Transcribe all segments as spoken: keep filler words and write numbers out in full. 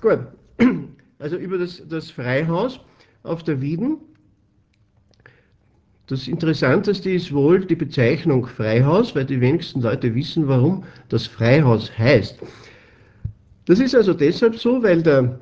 Gut, also über das, das Freihaus auf der Wieden. Das Interessanteste ist wohl die Bezeichnung Freihaus, weil die wenigsten Leute wissen, warum das Freihaus heißt. Das ist also deshalb so, weil der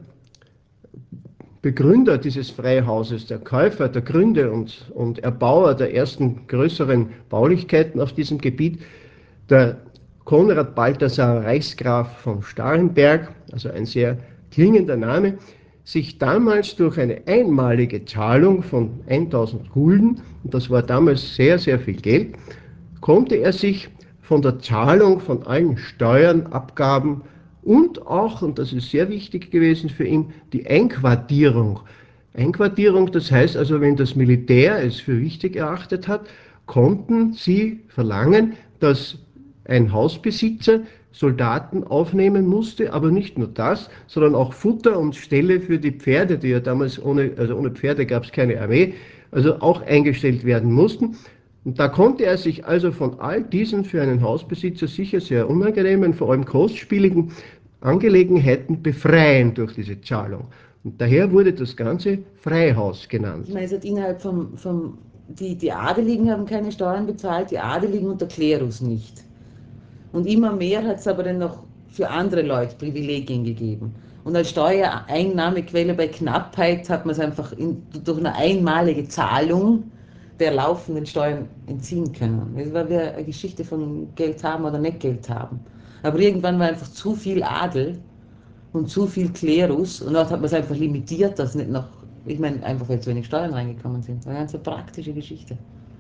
Begründer dieses Freihauses, der Käufer, der Gründer und, und Erbauer der ersten größeren Baulichkeiten auf diesem Gebiet, der Konrad Balthasar Reichsgraf von Starrenberg, also ein sehr klingender Name, sich damals durch eine einmalige Zahlung von tausend Gulden, und das war damals sehr, sehr viel Geld, konnte er sich von der Zahlung von allen Steuern, Abgaben und auch, und das ist sehr wichtig gewesen für ihn, die Einquartierung. Einquartierung, das heißt also, wenn das Militär es für wichtig erachtet hat, konnten sie verlangen, dass ein Hausbesitzer Soldaten aufnehmen musste, aber nicht nur das, sondern auch Futter und Ställe für die Pferde, die ja damals ohne, also ohne Pferde gab es keine Armee, also auch eingestellt werden mussten. Und da konnte er sich also von all diesen für einen Hausbesitzer sicher sehr unangenehmen, vor allem kostspieligen Angelegenheiten befreien durch diese Zahlung. Und daher wurde das Ganze Freihaus genannt. Ich meine, es hat innerhalb vom, vom die, die Adeligen haben keine Steuern bezahlt, die Adeligen und der Klerus nicht. Und immer mehr hat es aber dann noch für andere Leute Privilegien gegeben. Und als Steuereinnahmequelle bei Knappheit hat man es einfach in, durch eine einmalige Zahlung der laufenden Steuern entziehen können. Das war wie eine Geschichte von Geld haben oder nicht Geld haben. Aber irgendwann war einfach zu viel Adel und zu viel Klerus und dort hat man es einfach limitiert, dass nicht noch, ich meine, einfach weil zu wenig Steuern reingekommen sind. Das war eine ganz praktische Geschichte.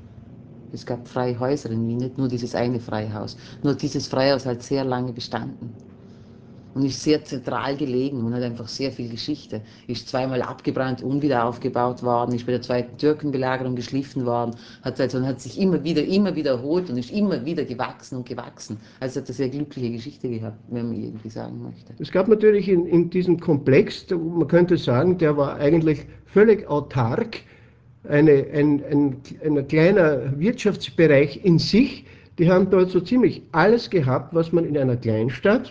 Es gab freie Häuser in Wien, nicht nur dieses eine Freihaus. Nur dieses Freihaus hat sehr lange bestanden und ist sehr zentral gelegen und hat einfach sehr viel Geschichte. Ist zweimal abgebrannt und wieder aufgebaut worden, ist bei der zweiten Türkenbelagerung geschliffen worden, hat, also, hat sich immer wieder, immer wieder erholt und ist immer wieder gewachsen und gewachsen. Also hat eine sehr glückliche Geschichte gehabt, wenn man irgendwie sagen möchte. Es gab natürlich in, in diesem Komplex, man könnte sagen, der war eigentlich völlig autark, eine, ein, ein, ein kleiner Wirtschaftsbereich in sich. Die haben dort so ziemlich alles gehabt, was man in einer Kleinstadt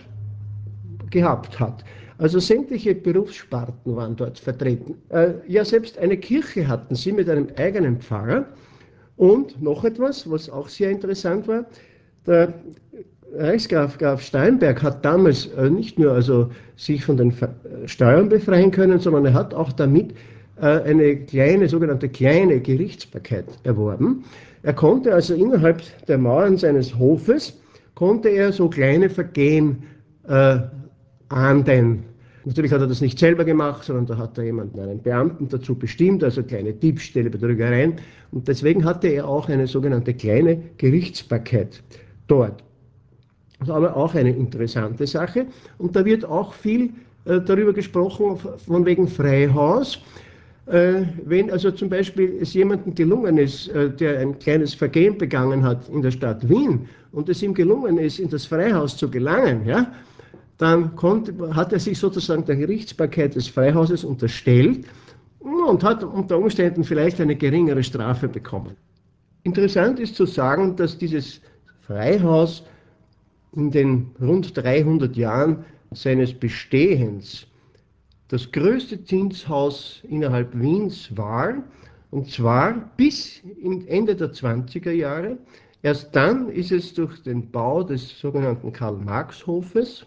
gehabt hat. Also sämtliche Berufssparten waren dort vertreten. Äh, ja, selbst eine Kirche hatten sie mit einem eigenen Pfarrer. Und noch etwas, was auch sehr interessant war, der Reichsgraf Graf Steinberg hat damals äh, nicht nur also sich von den Steuern befreien können, sondern er hat auch damit äh, eine kleine, sogenannte kleine Gerichtsbarkeit erworben. Er konnte also innerhalb der Mauern seines Hofes, konnte er so kleine Vergehen äh, ahnden. Natürlich hat er das nicht selber gemacht, sondern da hat er jemanden, einen Beamten dazu bestimmt, also kleine Diebstähle, Betrügereien. Und deswegen hatte er auch eine sogenannte kleine Gerichtsbarkeit dort. Das ist aber auch eine interessante Sache. Und da wird auch viel äh, darüber gesprochen, von wegen Freihaus. Äh, wenn also zum Beispiel es jemandem gelungen ist, äh, der ein kleines Vergehen begangen hat in der Stadt Wien und es ihm gelungen ist, in das Freihaus zu gelangen, ja, dann konnte, hat er sich sozusagen der Gerichtsbarkeit des Freihauses unterstellt und hat unter Umständen vielleicht eine geringere Strafe bekommen. Interessant ist zu sagen, dass dieses Freihaus in den rund dreihundert Jahren seines Bestehens das größte Zinshaus innerhalb Wiens war, und zwar bis Ende der zwanziger Jahre. Erst dann ist es durch den Bau des sogenannten Karl-Marx-Hofes,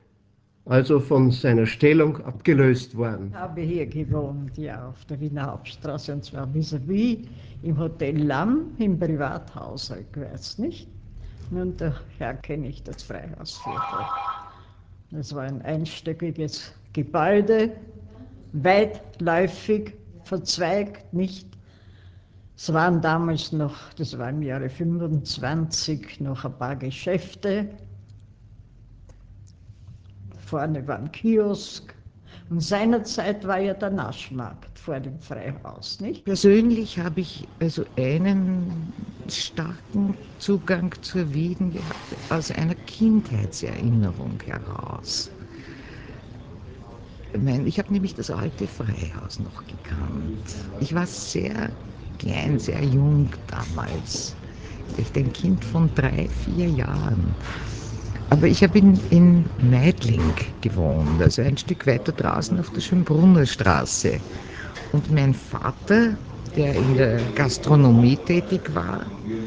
also von seiner Stellung abgelöst worden. Ich habe hier gewohnt, ja, auf der Wiener Hauptstraße, und zwar vis-à-vis im Hotel Lamm, im Privathaus rückwärts, nicht? Und daher kenne ich das Freihausviertel. Das war ein einstöckiges Gebäude, weitläufig, verzweigt, nicht? Es waren damals noch, das war im Jahre fünfundzwanzig, noch ein paar Geschäfte. Vorne war ein Kiosk. Und seinerzeit war ja der Naschmarkt vor dem Freihaus, nicht? Persönlich habe ich also einen starken Zugang zur Wieden gehabt, aus einer Kindheitserinnerung heraus. Ich, meine, ich habe nämlich das alte Freihaus noch gekannt. Ich war sehr klein, sehr jung damals. Vielleicht ein Kind von drei, vier Jahren. Aber ich habe in, in Meidling gewohnt, also ein Stück weiter draußen auf der Schönbrunner Straße. Und mein Vater, der in der Gastronomie tätig war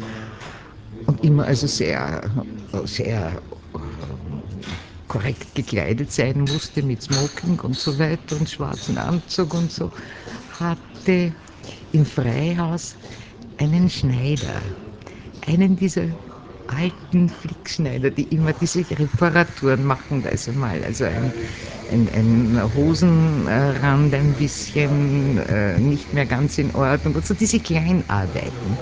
und immer also sehr, sehr korrekt gekleidet sein musste mit Smoking und so weiter und schwarzen Anzug und so, hatte im Freihaus einen Schneider, einen dieser alten Flickschneider, die immer diese Reparaturen machen, also mal, also ein, ein, ein Hosenrand ein bisschen äh, nicht mehr ganz in Ordnung und so diese Kleinarbeiten.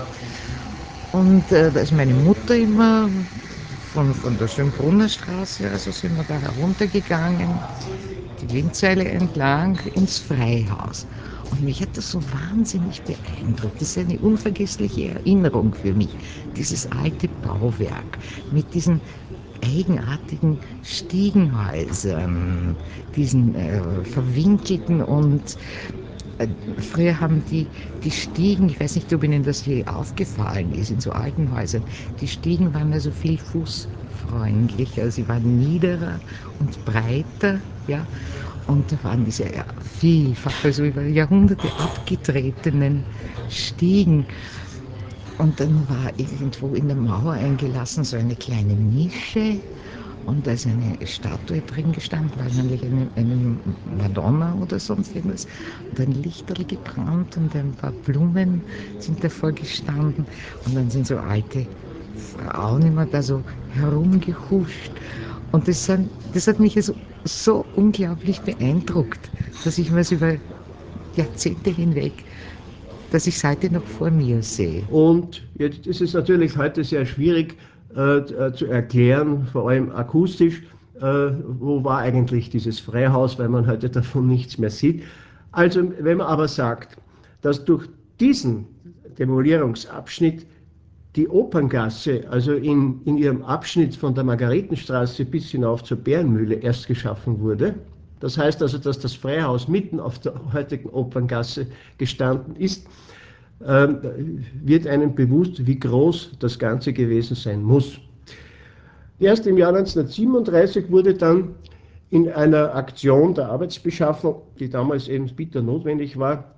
Und äh, da ist meine Mutter immer von, von der Schönbrunner Straße, also sind wir da heruntergegangen, die Windseile entlang ins Freihaus. Und mich hat das so wahnsinnig beeindruckt. Das ist eine unvergessliche Erinnerung für mich. Dieses alte Bauwerk mit diesen eigenartigen Stiegenhäusern, diesen äh, verwinkelten und äh, früher haben die, die Stiegen, ich weiß nicht, ob Ihnen das je aufgefallen ist, in so alten Häusern, die Stiegen waren also viel fußfreundlicher, sie waren niederer und breiter, ja, und da waren diese ja, vielfach, also über Jahrhunderte abgetretenen Stiegen. Und dann war irgendwo in der Mauer eingelassen so eine kleine Nische und da ist eine Statue drin gestanden, wahrscheinlich eine, eine Madonna oder sonst irgendwas. Und ein Lichterl gebrannt und ein paar Blumen sind davor gestanden. Und dann sind so alte Frauen immer da so herumgehuscht. Und das, sind, das hat mich also so unglaublich beeindruckt, dass ich mir es über Jahrzehnte hinweg, dass ich es heute noch vor mir sehe. Und jetzt ist es natürlich heute sehr schwierig äh, zu erklären, vor allem akustisch, äh, wo war eigentlich dieses Freihaus, weil man heute davon nichts mehr sieht. Also wenn man aber sagt, dass durch diesen Demolierungsabschnitt die Operngasse, also in, in ihrem Abschnitt von der Margaretenstraße bis hinauf zur Bärenmühle erst geschaffen wurde. Das heißt also, dass das Freihaus mitten auf der heutigen Operngasse gestanden ist, äh, wird einem bewusst, wie groß das Ganze gewesen sein muss. Erst im Jahr neunzehnhundertsiebenunddreißig wurde dann in einer Aktion der Arbeitsbeschaffung, die damals eben bitter notwendig war,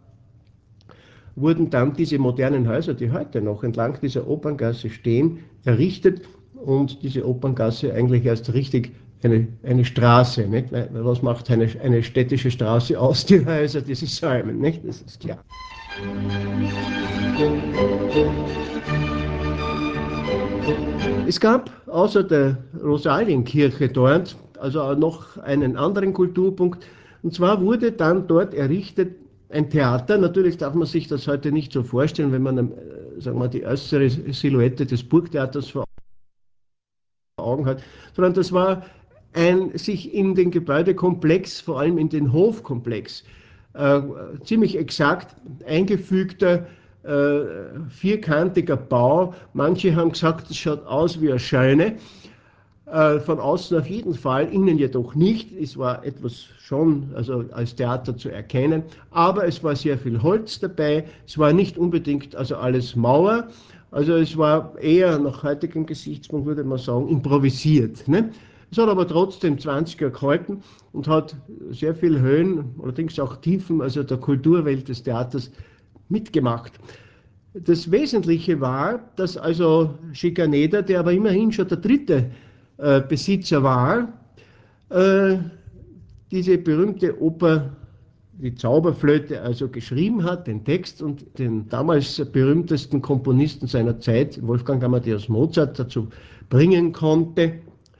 wurden dann diese modernen Häuser, die heute noch entlang dieser Operngasse stehen, errichtet und diese Operngasse eigentlich erst richtig eine, eine Straße. Nicht? Weil, was macht eine, eine städtische Straße aus? Die Häuser, diese Säumen, nicht? Das ist klar. Es gab außer der Rosalienkirche dort also noch einen anderen Kulturpunkt. Und zwar wurde dann dort errichtet ein Theater. Natürlich darf man sich das heute nicht so vorstellen, wenn man äh, sagen wir, die äußere Silhouette des Burgtheaters vor Augen hat, sondern das war ein sich in den Gebäudekomplex, vor allem in den Hofkomplex, äh, ziemlich exakt eingefügter äh, vierkantiger Bau. Manche haben gesagt, es schaut aus wie eine Scheune. Äh, von außen auf jeden Fall, innen jedoch nicht. Es war etwas schon also als Theater zu erkennen, aber es war sehr viel Holz dabei. Es war nicht unbedingt also alles Mauer. Also es war eher nach heutigem Gesichtspunkt, würde man sagen, improvisiert. Ne? Es hat aber trotzdem zwanzig Jahre gehalten und hat sehr viel Höhen, allerdings auch Tiefen, also der Kulturwelt des Theaters mitgemacht. Das Wesentliche war, dass also Schikaneder, der aber immerhin schon der dritte äh, Besitzer war, äh, diese berühmte Oper, die Zauberflöte, also geschrieben hat, den Text und den damals berühmtesten Komponisten seiner Zeit, Wolfgang Amadeus Mozart, dazu bringen konnte,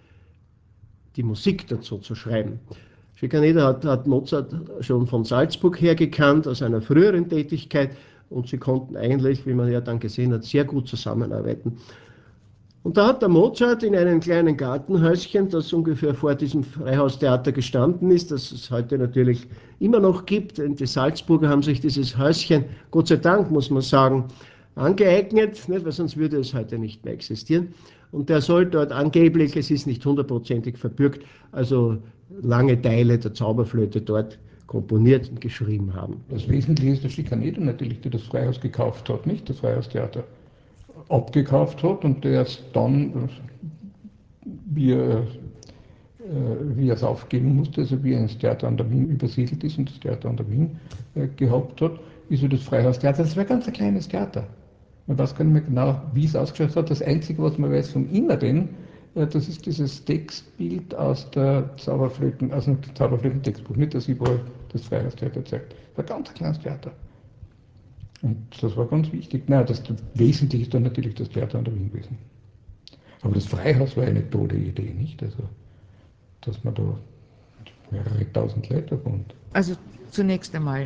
die Musik dazu zu schreiben. Schikaneder hat, hat Mozart schon von Salzburg her gekannt, aus einer früheren Tätigkeit, und sie konnten eigentlich, wie man ja dann gesehen hat, sehr gut zusammenarbeiten. Und da hat der Mozart in einem kleinen Gartenhäuschen, das ungefähr vor diesem Freihaustheater gestanden ist, das es heute natürlich immer noch gibt, und die Salzburger haben sich dieses Häuschen, Gott sei Dank muss man sagen, angeeignet, nicht, weil sonst würde es heute nicht mehr existieren. Und der soll dort angeblich, es ist nicht hundertprozentig verbürgt, also lange Teile der Zauberflöte dort komponiert und geschrieben haben. Das Wesentliche ist der Schikaneder natürlich, der das Freihaus gekauft hat, nicht das Freihaustheater abgekauft hat und der erst dann wie er, wie er es aufgeben musste, also wie er ins Theater an der Wien übersiedelt ist und das Theater an der Wien gehabt hat, ist so das Freihaustheater. Das war ein ganz ein kleines Theater. Man weiß gar nicht mehr genau, wie es ausgeschaut hat. Das Einzige, was man weiß vom Inneren, das ist dieses Textbild aus der Zauberflöten, aus dem Zauberflöten-Textbuch, nicht, dass überall das Freihaustheater zeigt. Das war ein ganz kleines Theater. Und das war ganz wichtig. Nein, das Wesentliche ist dann natürlich das Theater an der Wien gewesen. Aber das Freihaus war eine tolle Idee, nicht? Also, dass man da mehrere tausend Leute wohnt. Also zunächst einmal,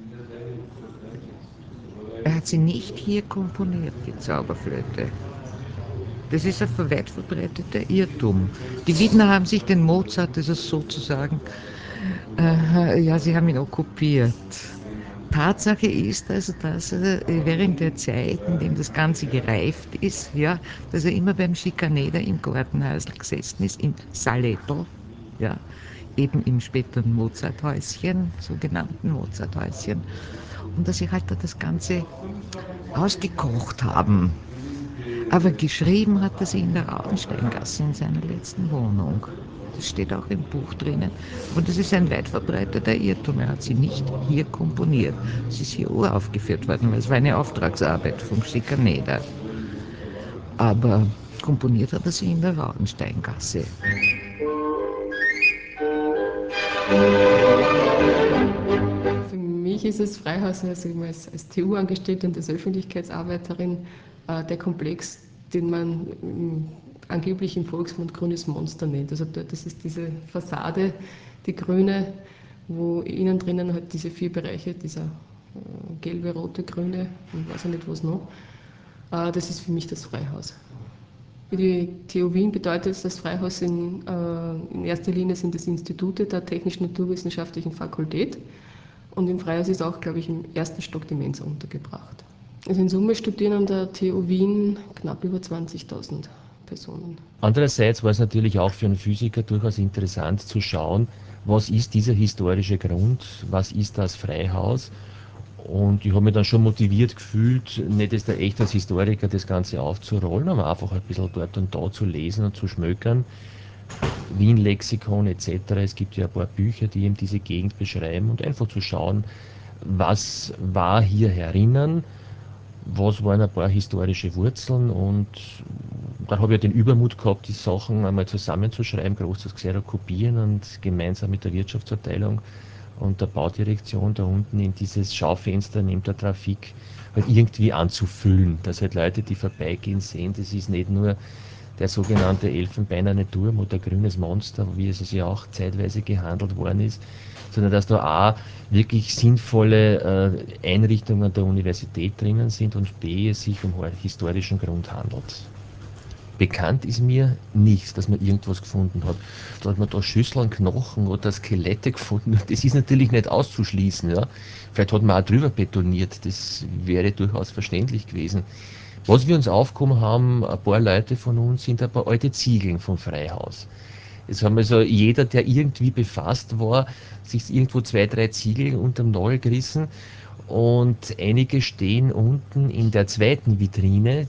er hat sie nicht hier komponiert, die Zauberflöte. Das ist ein weit verbreiteter Irrtum. Die Wiener haben sich den Mozart, das ist sozusagen, äh, ja, sie haben ihn okkupiert. Tatsache ist also, dass er während der Zeit, in dem das Ganze gereift ist, ja, dass er immer beim Schikaneder im Gartenhäusl gesessen ist, im Saletto, ja, eben im späteren Mozarthäuschen, sogenannten Mozarthäuschen, und dass sie halt da das Ganze ausgekocht haben. Aber geschrieben hat er sie in der Rautensteingasse in seiner letzten Wohnung. Das steht auch im Buch drinnen. Und das ist ein weit verbreiteter Irrtum. Er hat sie nicht hier komponiert. Sie ist hier uraufgeführt worden, weil es war eine Auftragsarbeit vom Schikaneder. Aber komponiert hat er sie in der Rautensteingasse. Für mich ist es Freihaus, also als, als T U-Angestellte und als Öffentlichkeitsarbeiterin, äh, der Komplex, den man ähm, angeblich im Volksmund grünes Monster nennt. Also dort, das ist diese Fassade, die grüne, wo innen drinnen halt diese vier Bereiche, dieser äh, gelbe, rote, grüne und weiß ich nicht was noch, äh, das ist für mich das Freihaus. Für die T U Wien bedeutet das Freihaus in, äh, in erster Linie sind das Institute der Technisch-Naturwissenschaftlichen Fakultät und im Freihaus ist auch, glaube ich, im ersten Stock die Mensa untergebracht. Also in Summe studieren an der T U Wien knapp über zwanzigtausend Personen. Andererseits war es natürlich auch für einen Physiker durchaus interessant zu schauen, was ist dieser historische Grund, was ist das Freihaus. Und ich habe mich dann schon motiviert gefühlt, nicht jetzt echt als Historiker das Ganze aufzurollen, aber einfach ein bisschen dort und da zu lesen und zu schmökern. Wien-Lexikon et cetera. Es gibt ja ein paar Bücher, die eben diese Gegend beschreiben und einfach zu schauen, was war hier herinnen, was waren ein paar historische Wurzeln, und dann habe ich ja den Übermut gehabt, die Sachen einmal zusammenzuschreiben, groß das kopieren und gemeinsam mit der Wirtschaftsabteilung und der Baudirektion da unten in dieses Schaufenster neben der Trafik halt irgendwie anzufüllen, dass halt Leute, die vorbeigehen, sehen, das ist nicht nur der sogenannte elfenbeinerne Turm oder grünes Monster, wie es ja auch zeitweise gehandelt worden ist, sondern dass da auch wirklich sinnvolle äh, Einrichtungen der Universität drinnen sind und b. es sich um historischen Grund handelt. Bekannt ist mir nichts, dass man irgendwas gefunden hat. Da hat man da Schüsseln, Knochen oder Skelette gefunden. Das ist natürlich nicht auszuschließen. Ja. Vielleicht hat man auch drüber betoniert. Das wäre durchaus verständlich gewesen. Was wir uns aufgehoben haben, ein paar Leute von uns, sind ein paar alte Ziegeln vom Freihaus. Es haben also jeder, der irgendwie befasst war, sich irgendwo zwei, drei Ziegel unterm Nagel gerissen, und einige stehen unten in der zweiten Vitrine.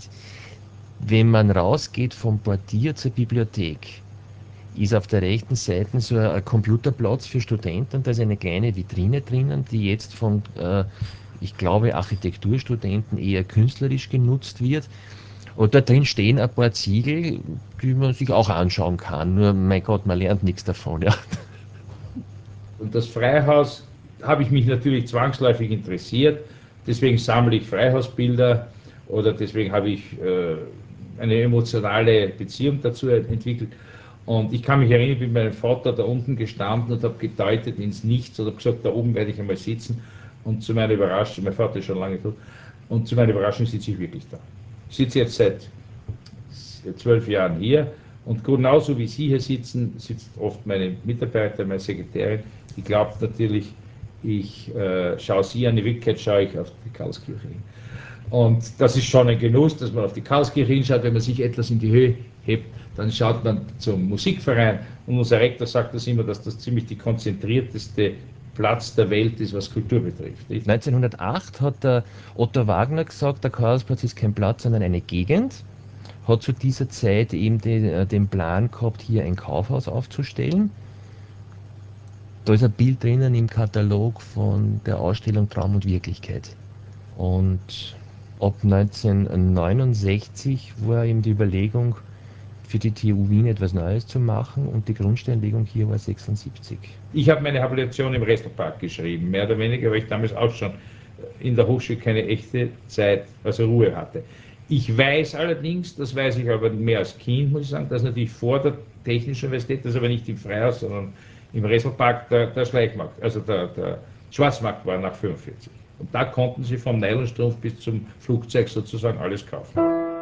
Wenn man rausgeht vom Portier zur Bibliothek, ist auf der rechten Seite so ein Computerplatz für Studenten, da ist eine kleine Vitrine drinnen, die jetzt von, äh, ich glaube, Architekturstudenten eher künstlerisch genutzt wird. Und da drin stehen ein paar Ziegel, die man sich auch anschauen kann. Nur, mein Gott, man lernt nichts davon. Ja. Und das Freihaus habe ich mich natürlich zwangsläufig interessiert. Deswegen sammle ich Freihausbilder oder deswegen habe ich äh, eine emotionale Beziehung dazu entwickelt. Und ich kann mich erinnern, ich bin mit meinem Vater da unten gestanden und habe gedeutet ins Nichts und habe gesagt, da oben werde ich einmal sitzen. Und zu meiner Überraschung, mein Vater ist schon lange tot, und zu meiner Überraschung sitze ich wirklich da. Ich sitze jetzt seit zwölf Jahren hier, und genauso wie Sie hier sitzen, sitzt oft meine Mitarbeiter, meine Sekretärin, die glaubt natürlich, ich äh, schaue Sie an, in Wirklichkeit schaue ich auf die Karlskirche hin. Und das ist schon ein Genuss, dass man auf die Karlskirche hinschaut. Wenn man sich etwas in die Höhe hebt, dann schaut man zum Musikverein, und unser Rektor sagt das immer, dass das ziemlich die konzentrierteste Platz der Welt ist, was Kultur betrifft. Nicht? neunzehnhundertacht hat der Otto Wagner gesagt, der Karlsplatz ist kein Platz, sondern eine Gegend. hat zu dieser Zeit eben den, den Plan gehabt, hier ein Kaufhaus aufzustellen. Da ist ein Bild drinnen im Katalog von der Ausstellung Traum und Wirklichkeit. Und ab neunzehnhundertneunundsechzig war eben die Überlegung, für die T U Wien etwas Neues zu machen, und die Grundsteinlegung hier war sechsundsiebzig. Ich habe meine Habilitation im Restelpark geschrieben, mehr oder weniger, weil ich damals auch schon in der Hochschule keine echte Zeit, also Ruhe hatte. Ich weiß allerdings, das weiß ich aber mehr als Kind, muss ich sagen, dass natürlich vor der Technischen Universität, das aber nicht im Freihaus, sondern im Restelpark, der, der Schleichmarkt, also der, der Schwarzmarkt war nach fünfundvierzig. Und da konnten sie vom Nylonstrumpf bis zum Flugzeug sozusagen alles kaufen.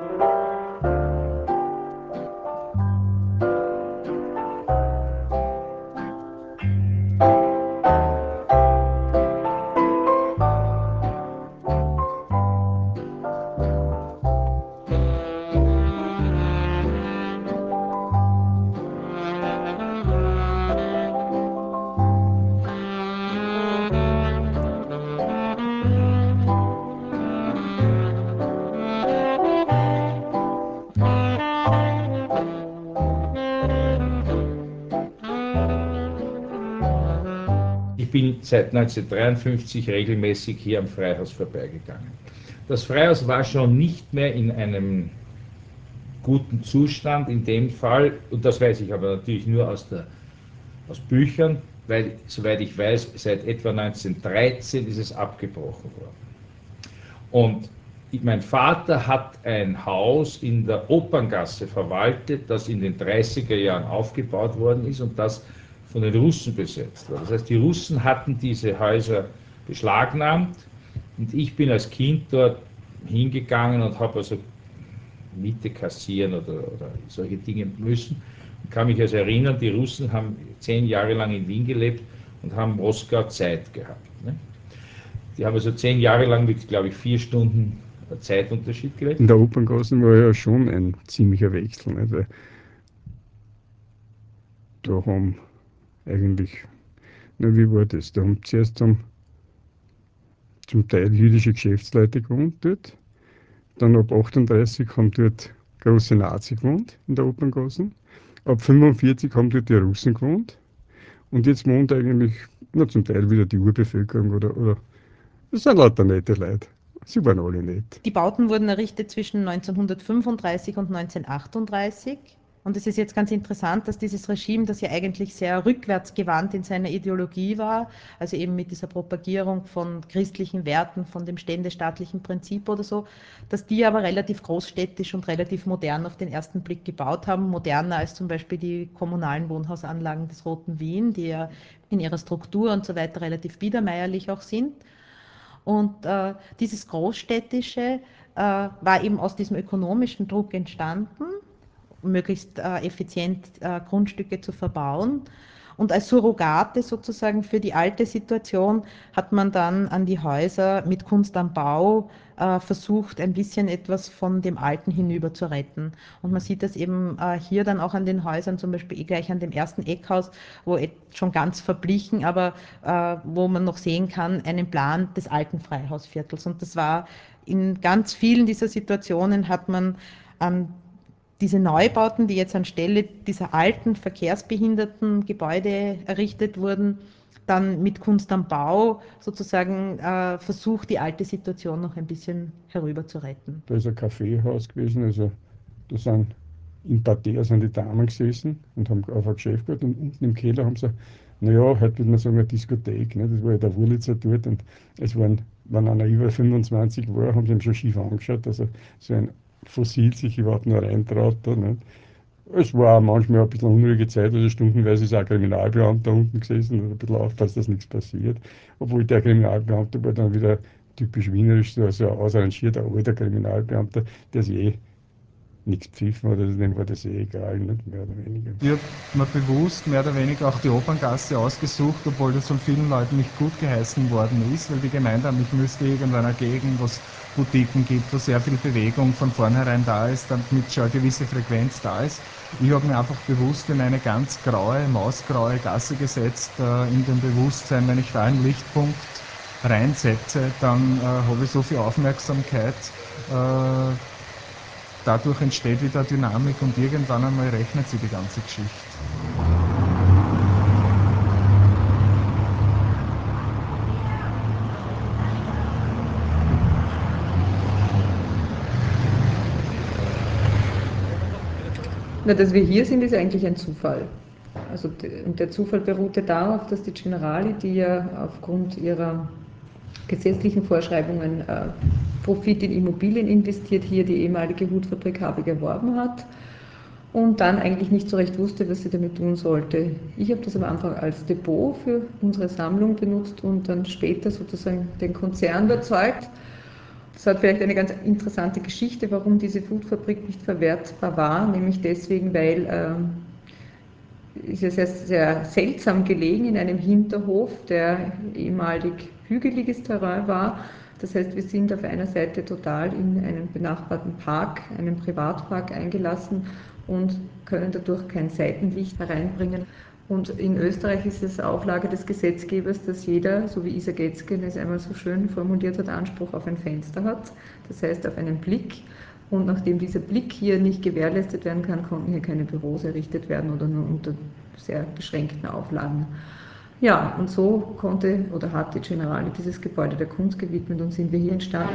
Ich bin seit neunzehnhundertdreiundfünfzig regelmäßig hier am Freihaus vorbeigegangen. Das Freihaus war schon nicht mehr in einem guten Zustand in dem Fall, und das weiß ich aber natürlich nur aus, der, aus Büchern, weil, soweit ich weiß, seit etwa neunzehnhundertdreizehn ist es abgebrochen worden. Und mein Vater hat ein Haus in der Operngasse verwaltet, das in den dreißiger Jahren aufgebaut worden ist und das von den Russen besetzt war. Das heißt, die Russen hatten diese Häuser beschlagnahmt, und ich bin als Kind dort hingegangen und habe also Miete kassieren oder, oder solche Dinge müssen. Ich kann mich also erinnern, die Russen haben zehn Jahre lang in Wien gelebt und haben Moskau Zeit gehabt. Ne? Die haben also zehn Jahre lang mit, glaube ich, vier Stunden Zeitunterschied gelebt. In der Operngasse war ja schon ein ziemlicher Wechsel. Nicht? Weil da haben eigentlich, na wie war das? Da haben zuerst haben zum Teil jüdische Geschäftsleute gewohnt dort. Dann ab achtunddreißig haben dort große Nazis gewohnt in der Operngasse. Ab fünfundvierzig haben dort die Russen gewohnt. Und jetzt wohnt eigentlich na, zum Teil wieder die Urbevölkerung oder, oder das sind lauter nette Leute. Sie waren alle nett. Die Bauten wurden errichtet zwischen neunzehnhundertfünfunddreißig und neunzehnhundertachtunddreißig. Und es ist jetzt ganz interessant, dass dieses Regime, das ja eigentlich sehr rückwärtsgewandt in seiner Ideologie war, also eben mit dieser Propagierung von christlichen Werten, von dem ständestaatlichen Prinzip oder so, dass die aber relativ großstädtisch und relativ modern auf den ersten Blick gebaut haben, moderner als zum Beispiel die kommunalen Wohnhausanlagen des Roten Wien, die ja in ihrer Struktur und so weiter relativ biedermeierlich auch sind. Und äh, dieses Großstädtische äh, war eben aus diesem ökonomischen Druck entstanden, möglichst äh, effizient äh, Grundstücke zu verbauen. Und als Surrogate sozusagen für die alte Situation hat man dann an die Häuser mit Kunst am Bau äh, versucht, ein bisschen etwas von dem Alten hinüber zu retten. Und man sieht das eben äh, hier dann auch an den Häusern, zum Beispiel eh gleich an dem ersten Eckhaus, wo schon ganz verblichen, aber äh, wo man noch sehen kann, einen Plan des alten Freihausviertels. Und das war in ganz vielen dieser Situationen hat man an diese Neubauten, die jetzt anstelle dieser alten verkehrsbehinderten Gebäude errichtet wurden, dann mit Kunst am Bau sozusagen äh, versucht, die alte Situation noch ein bisschen herüber zu retten. Da ist ein Kaffeehaus gewesen, also da sind im Parterre sind die Damen gesessen und haben auf ein Geschäft gehabt, und unten im Keller haben sie, naja, heute würde man sagen, eine Diskothek, ne? Das war ja der Wurlitzer dort, und es waren, wenn einer über fünfundzwanzig war, haben sie ihm schon schief angeschaut, also so ein Fossil sich überhaupt nur reintraut da, nicht? Es war auch manchmal ein bisschen unruhige Zeit, also stundenweise ist auch ein Kriminalbeamter unten gesessen und ein bisschen aufpasst, dass nichts passiert. Obwohl der Kriminalbeamte war dann wieder typisch wienerisch, so also ein ausrangierter alter Kriminalbeamter, der sich eh nichts pfiffen hat, also dem war das eh egal, nicht? Mehr oder weniger. Ich habe mir bewusst mehr oder weniger auch die Operngasse ausgesucht, obwohl das von vielen Leuten nicht gut geheißen worden ist, weil die gemeint haben, ich müsste irgendeiner Gegend, wo es Boutiquen gibt, wo sehr viel Bewegung von vornherein da ist, damit schon eine gewisse Frequenz da ist. Ich habe mich einfach bewusst in eine ganz graue, mausgraue Gasse gesetzt, äh, in dem Bewusstsein, wenn ich da einen Lichtpunkt reinsetze, dann äh, habe ich so viel Aufmerksamkeit, äh, dadurch entsteht wieder Dynamik und irgendwann einmal rechnet sich die ganze Geschichte. Na, dass wir hier sind, ist eigentlich ein Zufall. Also, und der Zufall beruhte darauf, dass die Generali, die ja aufgrund ihrer gesetzlichen Vorschreibungen äh, Profit in Immobilien investiert, hier die ehemalige Hutfabrik Habe geworben hat und dann eigentlich nicht so recht wusste, was sie damit tun sollte. Ich habe das am Anfang als Depot für unsere Sammlung benutzt und dann später sozusagen den Konzern überzeugt. Das hat vielleicht eine ganz interessante Geschichte, warum diese Hutfabrik nicht verwertbar war, nämlich deswegen, weil ähm, ist ja sehr, sehr seltsam gelegen in einem Hinterhof, der ehemalig hügeliges Terrain war. Das heißt, wir sind auf einer Seite total in einen benachbarten Park, einen Privatpark eingelassen und können dadurch kein Seitenlicht hereinbringen. Und in Österreich ist es Auflage des Gesetzgebers, dass jeder, so wie Isa Getzgen es einmal so schön formuliert hat, Anspruch auf ein Fenster hat, das heißt auf einen Blick. Und nachdem dieser Blick hier nicht gewährleistet werden kann, konnten hier keine Büros errichtet werden oder nur unter sehr beschränkten Auflagen. Ja, und so konnte oder hat die Generali dieses Gebäude der Kunst gewidmet und sind wir hier entstanden.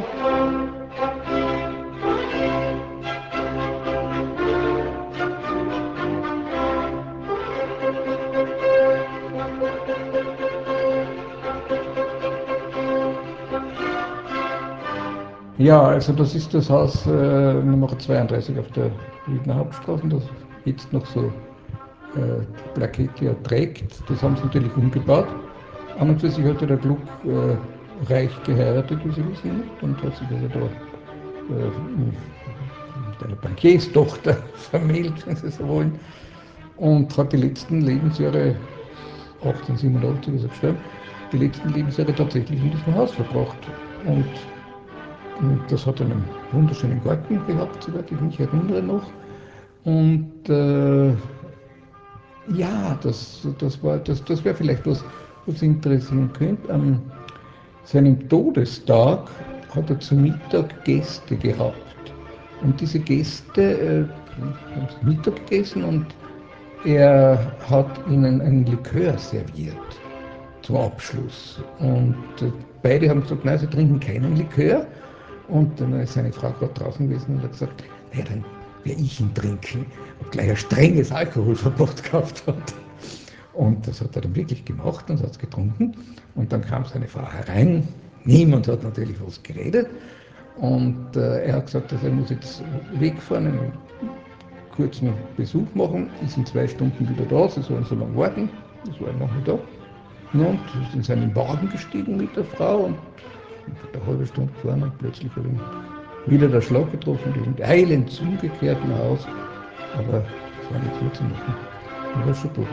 Ja, also das ist das Haus äh, Nummer zweiunddreißig auf der Wiener Hauptstraße, das jetzt noch so äh, Plakette ja trägt. Das haben sie natürlich umgebaut. An und für sich hatte der Gluck äh, reich geheiratet, wie Sie wissen, nicht? Und hat sich also da äh, mit einer Bankierstochter vermählt, wenn Sie so wollen. Und hat die letzten Lebensjahre, achtzehnhundertsiebenundachtzig ist er gestorben, die letzten Lebensjahre tatsächlich in diesem Haus verbracht. Und Und das hat einen wunderschönen Garten gehabt, soweit ich mich erinnere noch. Und äh, ja, das, das, das, das wäre vielleicht was, was Sie interessieren könnte. An seinem Todestag hat er zu Mittag Gäste gehabt. Und diese Gäste äh, haben Mittag gegessen und er hat ihnen einen Likör serviert zum Abschluss. Und äh, beide haben gesagt, nein, sie trinken keinen Likör. Und dann ist seine Frau gerade draußen gewesen und hat gesagt, naja, dann werde ich ihn trinken. Und gleich ein strenges Alkoholverbot gehabt hat. Und das hat er dann wirklich gemacht und hat es getrunken. Und dann kam seine Frau herein. Niemand hat natürlich was geredet. Und äh, er hat gesagt, dass er muss jetzt wegfahren, einen kurzen Besuch machen, ist in zwei Stunden wieder da, sie sollen so lange warten. Das war ein Nachmittag. Und ist in seinen Wagen gestiegen mit der Frau und eine halbe Stunde gefahren und plötzlich hat ihn wieder der Schlag getroffen, die sind eilends umgekehrt nach Hause, aber es war nichts mehr zu machen. Er war schon tot.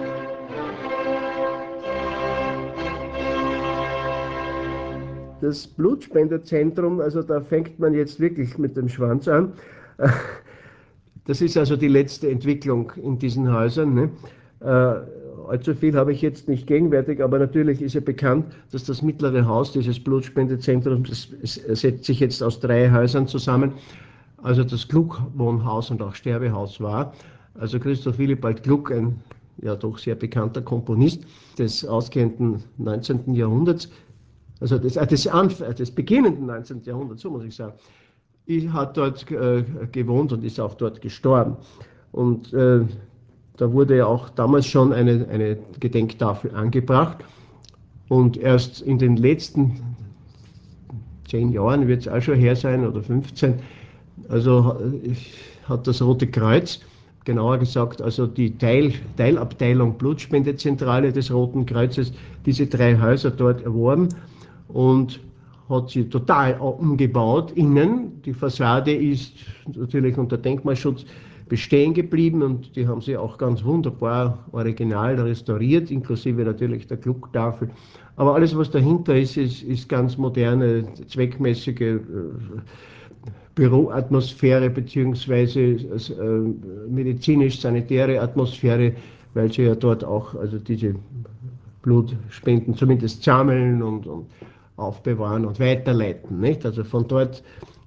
Das Blutspendezentrum, also da fängt man jetzt wirklich mit dem Schwanz an. Das ist also die letzte Entwicklung in diesen Häusern. Ne? Allzu viel habe ich jetzt nicht gegenwärtig, aber natürlich ist ja bekannt, dass das mittlere Haus dieses Blutspendezentrum, das setzt sich jetzt aus drei Häusern zusammen, also das Gluck-Wohnhaus und auch Sterbehaus war. Also Christoph Willibald Gluck, ein ja doch sehr bekannter Komponist des ausgehenden neunzehnten Jahrhunderts, also des, des, Anf des beginnenden neunzehnten Jahrhunderts, so muss ich sagen, hat dort äh, gewohnt und ist auch dort gestorben. Und äh, da wurde ja auch damals schon eine, eine Gedenktafel angebracht. Und erst in den letzten zehn Jahren, wird es auch schon her sein, oder fünfzehn, also hat das Rote Kreuz, genauer gesagt, also die Teil, Teilabteilung Blutspendezentrale des Roten Kreuzes, diese drei Häuser dort erworben und hat sie total umgebaut innen. Die Fassade ist natürlich unter Denkmalschutz bestehen geblieben und die haben sie auch ganz wunderbar original restauriert, inklusive natürlich der Glucktafel. Aber alles, was dahinter ist, ist, ist ganz moderne, zweckmäßige äh, Büroatmosphäre beziehungsweise äh, medizinisch-sanitäre Atmosphäre, weil sie ja dort auch also diese Blutspenden zumindest sammeln und, und aufbewahren und weiterleiten. Nicht? Also von dort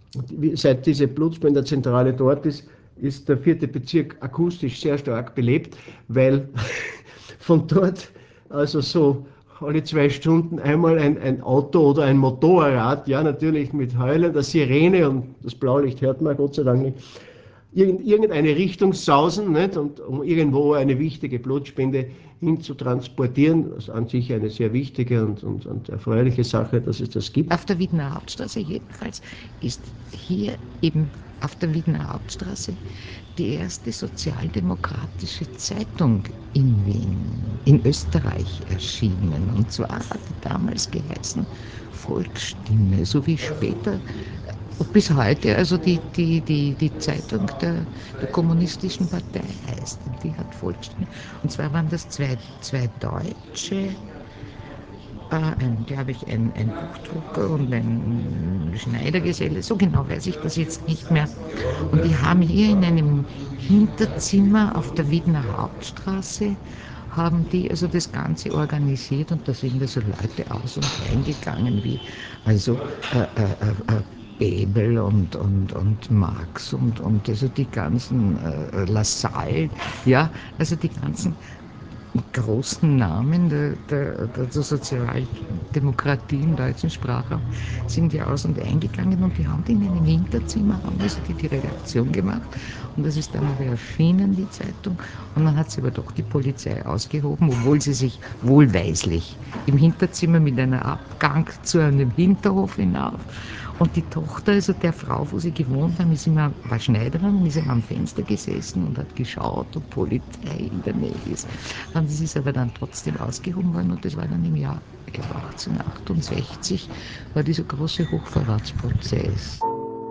Seit diese Blutspenderzentrale dort ist, ist der vierte Bezirk akustisch sehr stark belebt, weil von dort also so alle zwei Stunden einmal ein, ein Auto oder ein Motorrad, ja natürlich mit heulender Sirene, und das Blaulicht hört man Gott sei Dank nicht, in irgendeine Richtung sausen, nicht? Und um irgendwo eine wichtige Blutspende hin zu transportieren. Das ist an sich eine sehr wichtige und, und, und erfreuliche Sache, dass es das gibt. Auf der Wiener Hauptstraße jedenfalls ist hier eben auf der Wiener Hauptstraße die erste sozialdemokratische Zeitung in Wien, in Österreich erschienen. Und zwar hat die damals geheißen Volksstimme, so wie später bis heute also die, die, die, die Zeitung der, der Kommunistischen Partei heißt. Und die hat Volksstimme. Und zwar waren das zwei, zwei Deutsche, ein, glaube ich, ein, ein Buchdrucker und ein Schneidergeselle, so genau weiß ich das jetzt nicht mehr. Und die haben hier in einem Hinterzimmer auf der Wiener Hauptstraße, haben die also das Ganze organisiert, und da sind also Leute aus und eingegangen, wie also äh, äh, äh, Bebel und, und, und Marx und, und also die ganzen äh, Lassalle, ja, also die ganzen großen Namen der, der, der Sozialdemokratie im deutschen Sprachraum sind ja aus und eingegangen, und die haben in einem Hinterzimmer, haben also die, die Redaktion gemacht, und das ist dann aber erschienen, die Zeitung, und dann hat sie aber doch die Polizei ausgehoben, obwohl sie sich wohlweislich im Hinterzimmer mit einem Abgang zu einem Hinterhof hinauf, und die Tochter, also der Frau, wo sie gewohnt haben, ist immer, war Schneiderin, und ist immer am Fenster gesessen und hat geschaut, ob Polizei in der Nähe ist. Und das ist aber dann trotzdem ausgehoben worden, und das war dann im Jahr achtzehnhundertachtundsechzig, war dieser große Hochverratsprozess.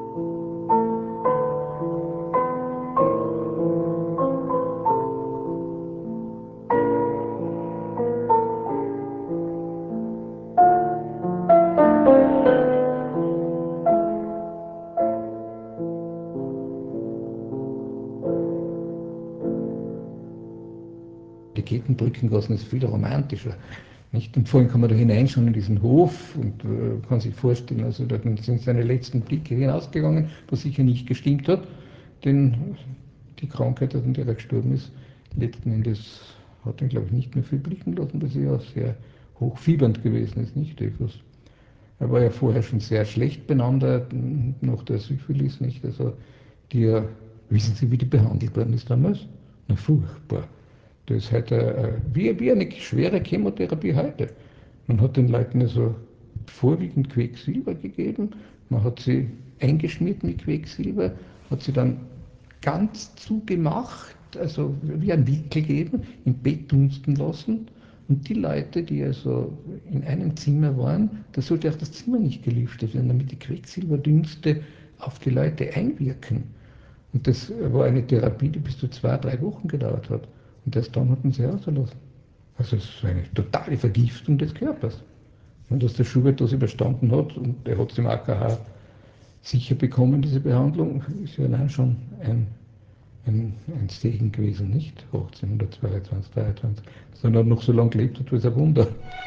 Die Kettenbrückengassen ist viel romantischer. Nicht? Und vorhin kann man da hineinschauen in diesen Hof und äh, kann sich vorstellen, also da sind seine letzten Blicke hinausgegangen, was sicher nicht gestimmt hat, denn die Krankheit, an der er gestorben ist, letzten Endes hat ihn, glaube ich, nicht mehr viel blicken lassen, weil sie ja sehr hochfiebernd gewesen ist, nicht, Evas? Er war ja vorher schon sehr schlecht benannt, nach der Syphilis, nicht? Also die ja, wissen Sie, wie die behandelt worden ist damals? Na, furchtbar. Das ist heute äh, wie, wie eine schwere Chemotherapie heute. Man hat den Leuten also vorwiegend Quecksilber gegeben, man hat sie eingeschmiert mit Quecksilber, hat sie dann ganz zugemacht, also wie ein Wickel gegeben, im Bett dunsten lassen. Und die Leute, die also in einem Zimmer waren, da sollte auch das Zimmer nicht gelüftet werden, damit die Quecksilberdünste auf die Leute einwirken. Und das war eine Therapie, die bis zu zwei, drei Wochen gedauert hat. Und erst dann hat man sie rausgelassen. Also es ist eine totale Vergiftung des Körpers. Und dass der Schubert das überstanden hat, und er hat es im A K H sicher bekommen, diese Behandlung, ist ja allein schon ein, ein, ein Segen gewesen, nicht? achtzehnhundertzweiundzwanzig, dreiundzwanzig. Dass er noch so lange gelebt hat, war es ein Wunder.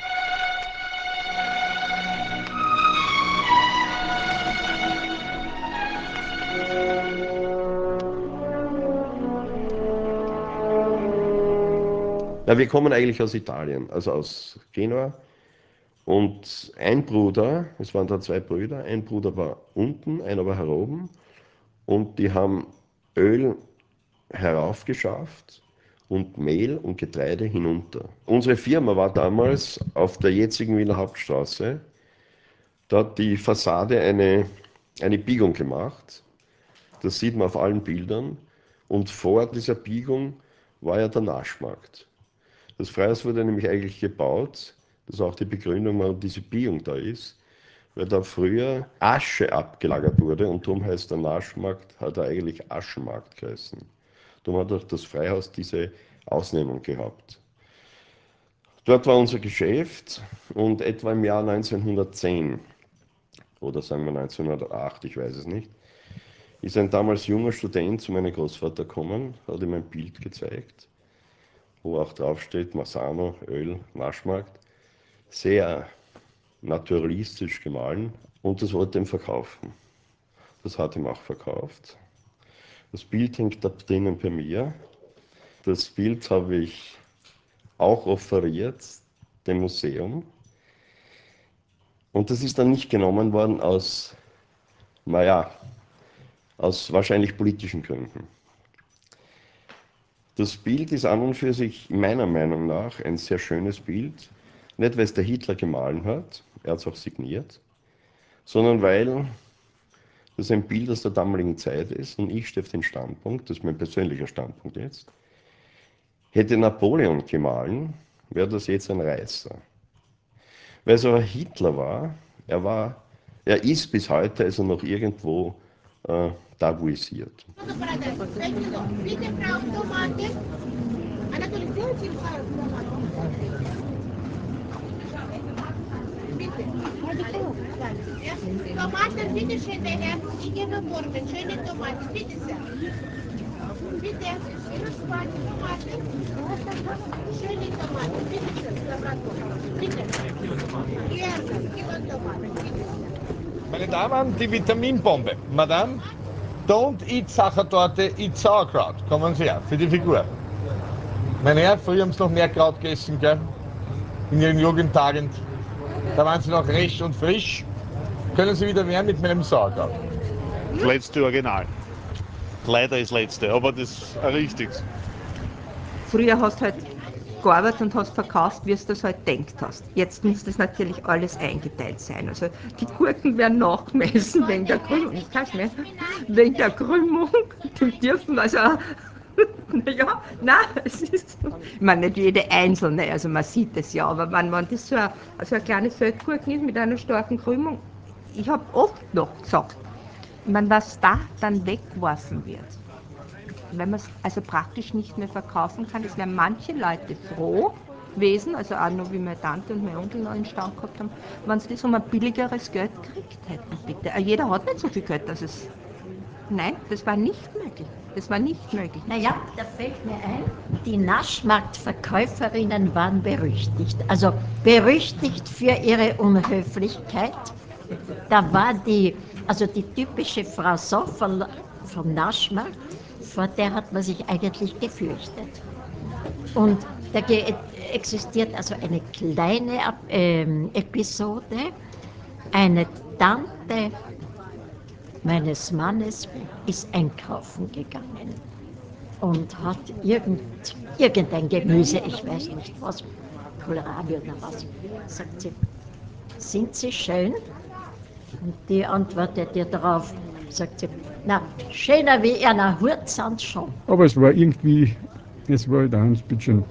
Na, wir kommen eigentlich aus Italien, also aus Genua. Und ein Bruder, es waren da zwei Brüder, ein Bruder war unten, einer war heroben. Und die haben Öl heraufgeschafft und Mehl und Getreide hinunter. Unsere Firma war damals auf der jetzigen Wiener Hauptstraße. Da hat die Fassade eine, eine Biegung gemacht. Das sieht man auf allen Bildern. Und vor dieser Biegung war ja der Naschmarkt. Das Freihaus wurde nämlich eigentlich gebaut, das ist auch die Begründung, warum diese Biegung da ist, weil da früher Asche abgelagert wurde, und darum heißt der Naschmarkt, hat er eigentlich Aschenmarkt geheißen. Darum hat auch das Freihaus diese Ausnehmung gehabt. Dort war unser Geschäft, und etwa im Jahr neunzehnhundertzehn, oder sagen wir neunzehnhundertacht, ich weiß es nicht, ist ein damals junger Student zu meinem Großvater gekommen, hat ihm ein Bild gezeigt, wo auch draufsteht, Massano, Öl, Naschmarkt, sehr naturalistisch gemahlen, und das wollte ihm verkaufen. Das hat ihm auch verkauft. Das Bild hängt da drinnen bei mir. Das Bild habe ich auch offeriert dem Museum. Und das ist dann nicht genommen worden aus, naja, aus wahrscheinlich politischen Gründen. Das Bild ist an und für sich meiner Meinung nach ein sehr schönes Bild. Nicht, weil es der Hitler gemahlen hat, er hat es auch signiert, sondern weil das ein Bild aus der damaligen Zeit ist und ich stehe auf den Standpunkt, das ist mein persönlicher Standpunkt jetzt, hätte Napoleon gemahlen, wäre das jetzt ein Reißer. Weil es aber Hitler war, er war, er ist bis heute also noch irgendwo äh, tabuisiert. Bitte, Frau Tomate. Anatoli, Sie Bitte. Tomaten, bitte schön, der Herr. Ich gebe Formen, schöne Tomaten, bitte sehr. Bitte, Tomaten. Schöne Tomaten, bitte schön, Tomaten. Bitte. Gerne, Kilo Tomaten, bitte. Meine Damen, die Vitaminbombe. Madame, don't eat Sachertorte, eat Sauerkraut. Kommen Sie her, für die Figur. Mein Herr, früher haben Sie noch mehr Kraut gegessen, gell? In Ihren Jugendtagen. Da waren Sie noch recht und frisch. Können Sie wieder mehr mit meinem Sauerkraut? Das letzte Original. Leider das letzte, aber das ein richtiges. Früher hast du halt gearbeitet und hast verkauft, wie du das halt denkt hast. Jetzt muss das natürlich alles eingeteilt sein. Also die Gurken werden nachgemessen wegen der Krümmung. Kannst du nicht? Wegen der Krümmung. Die dürfen also. Naja, nein, es ist. Ich meine, nicht jede einzelne, also man sieht es ja, aber wenn, wenn das so eine, also eine kleine Feldgurken ist mit einer starken Krümmung, ich habe oft noch gesagt, ich meine, was da dann weggeworfen wird, wenn man es also praktisch nicht mehr verkaufen kann, das wären manche Leute froh gewesen, also auch noch wie meine Tante und mein Onkel noch einen Stand gehabt haben, wenn sie das um ein billigeres Geld gekriegt hätten, bitte. Jeder hat nicht so viel Geld, dass es. Nein, das war nicht möglich. Das war nicht möglich. Naja, da fällt mir ein, die Naschmarktverkäuferinnen waren berüchtigt. Also berüchtigt für ihre Unhöflichkeit. Da war die, also die typische Frau So von, vom Naschmarkt, vor der hat man sich eigentlich gefürchtet. Und da existiert also eine kleine äh, Episode. Eine Tante meines Mannes ist einkaufen gegangen und hat irgend, irgendein Gemüse, ich weiß nicht was, Kohlrabi oder was, sagt sie, sind Sie schön? Und die antwortet ihr darauf, sagt sie, na, schöner wie einer Hut sind schon. Aber es war irgendwie, das war halt auch ein bisschen,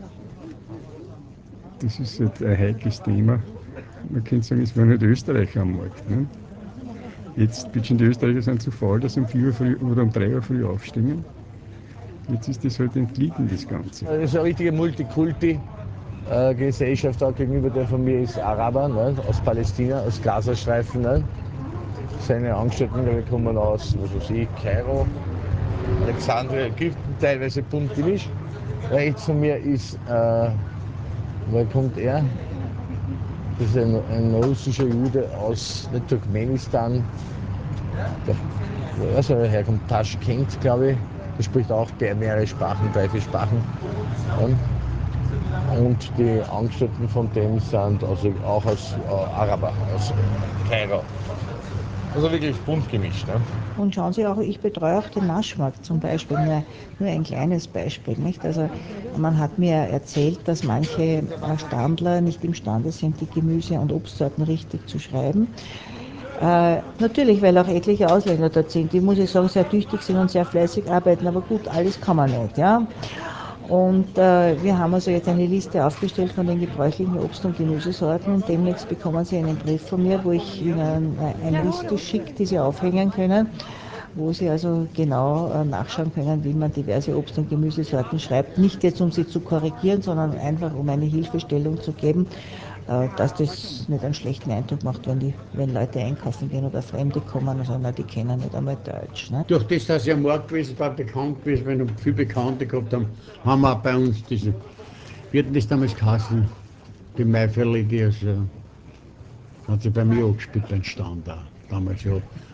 das ist halt ein heikles Thema. Man könnte sagen, es waren nicht Österreicher am Markt. Ne? Jetzt bisschen die Österreicher sind zu faul, dass sie um vier Uhr früh oder um drei Uhr früh aufstehen. Jetzt ist das halt entglitten, das Ganze. Das ist eine richtige Multikulti-Gesellschaft. Auch gegenüber der Familie ist Araber, ne, aus Palästina, aus Gazastreifen. Ne. Seine Angestellten kommen aus, was weiß ich, Kairo, Alexandria, Ägypten, teilweise bunt gemischt. Rechts von mir ist, äh, woher kommt er? Das ist ein, ein russischer Jude aus Turkmenistan. Der, also herkommt Taschkent, glaube ich. Der spricht auch mehrere Sprachen, drei, vier Sprachen. Und die Angestellten von dem sind also auch aus äh, Araber, aus Kairo. Also wirklich bunt gemischt. Ne? Und schauen Sie auch, ich betreue auch den Naschmarkt zum Beispiel, nur, nur ein kleines Beispiel. Nicht? Also man hat mir erzählt, dass manche Standler nicht imstande sind, die Gemüse- und Obstsorten richtig zu schreiben. Äh, natürlich, weil auch etliche Ausländer dort sind, die, muss ich sagen, sehr tüchtig sind und sehr fleißig arbeiten, aber gut, alles kann man nicht. Ja? Und äh, wir haben also jetzt eine Liste aufgestellt von den gebräuchlichen Obst- und Gemüsesorten und demnächst bekommen Sie einen Brief von mir, wo ich Ihnen eine Liste schicke, die Sie aufhängen können, wo Sie also genau äh, nachschauen können, wie man diverse Obst- und Gemüsesorten schreibt. Nicht jetzt, um sie zu korrigieren, sondern einfach, um eine Hilfestellung zu geben, äh, dass das nicht einen schlechten Eindruck macht, wenn, die, wenn Leute einkaufen gehen oder Fremde kommen und sagen, na, die kennen nicht einmal Deutsch. Ne? Durch das, dass ich am Markt gewesen war, bekannt gewesen, weil wir viele Bekannte gehabt haben, haben wir auch bei uns diese, wie hat das damals geheißen, die Maifälle, die also, hat sich bei mir angespielt, ein Stand da. Damals ja,